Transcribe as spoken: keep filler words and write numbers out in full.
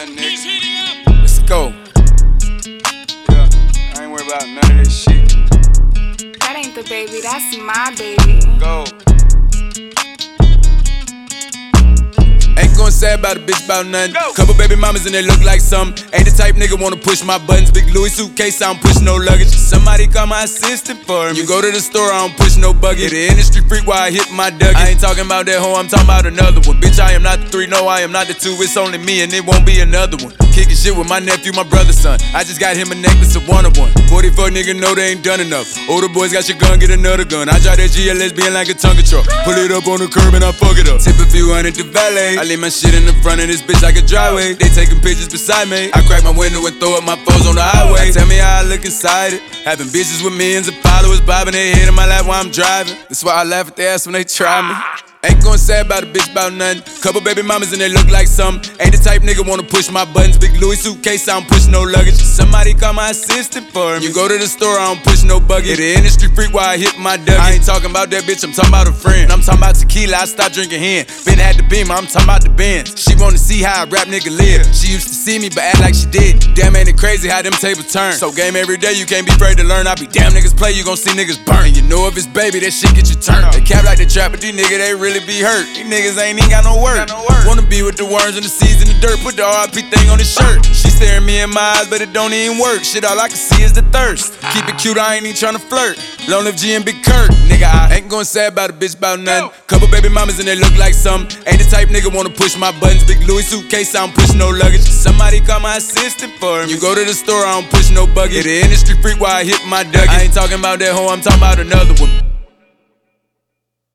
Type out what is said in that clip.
Yeah, nigga. Let's go. Yeah, I ain't worried about none of this shit. That ain't the baby, that's my baby. Go. Ain't gon' say about a bitch about nothing. Go. Couple baby mamas and they look like something. Ain't the type nigga wanna push my buttons. Big Louis suitcase, I don't push no luggage. Somebody call my assistant for me. You go to the store, I don't push no buggy. The industry freak while I hit my Dougie. I ain't talking about that hoe, I'm talking about another one. Bitch, I am not the three, no, I am not the two. It's only me and it won't be another one. Kicking shit with my nephew, my brother's son. I just got him a necklace of one of one. forty-four nigga know they ain't done enough. Older boys got your gun, get another gun. I drive that G L S being like a Tonka truck. Pull it up on the curb and I fuck it up. Tip a few hundred to valet. I leave my shit in the front of this bitch like a driveway. They taking pictures beside me. I crack my window and throw up my foes on the highway. Tell me how I look inside it. Having bitches with millions of followers bobbing their head in my lap while I'm driving. That's why I laugh at their ass when they try me. Ain't gon' say about a bitch about nothing. Couple baby mamas and they look like something. Ain't the type nigga wanna push my buttons. Big Louis suitcase, I don't push no luggage. Somebody call my assistant for me. You go to the store, I don't push no buggy. The industry freak while I hit my Dougie. I ain't talking about that bitch, I'm talking about a friend. I'm talking about tequila, I stopped drinking hen. Been at the Beamer, I'm talking about the Benz. She wanna see how a rap nigga live. She used to see me but act like she did. Damn, ain't it crazy how them tables turn. So game every day, you can't be afraid to learn. I be damn niggas play, you gon' see niggas burn. And you know if it's baby, that shit get you turned. They cap like the trap, but these niggas, they really be hurt. These niggas ain't even got no work. Wanna be with the worms and the seeds in the dirt. Put the R I P thing on the shirt. She staring me in my eyes, but it don't even work. Shit, all I can see is the thirst. Keep it cute, I ain't even tryna flirt. Lone Live G and Big Kirk. Nigga, I ain't gon' say about a bitch about nothing. Couple baby mamas and they look like something. Ain't the type nigga wanna push my buttons. Big Louis suitcase, I don't push no luggage. Somebody call my assistant for me. You go to the store, I don't push no buggy. The industry freak while I hit my Dougie. I ain't talking about that hoe, I'm talking about another one.